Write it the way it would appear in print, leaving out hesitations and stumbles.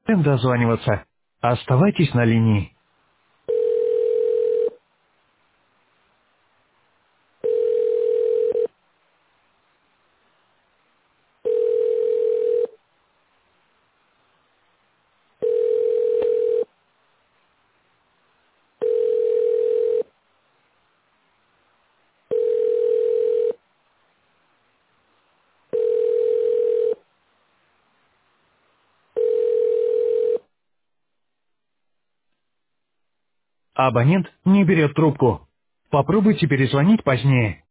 дозваниваться. Оставайтесь на линии. Абонент не берет трубку. Попробуйте перезвонить позднее.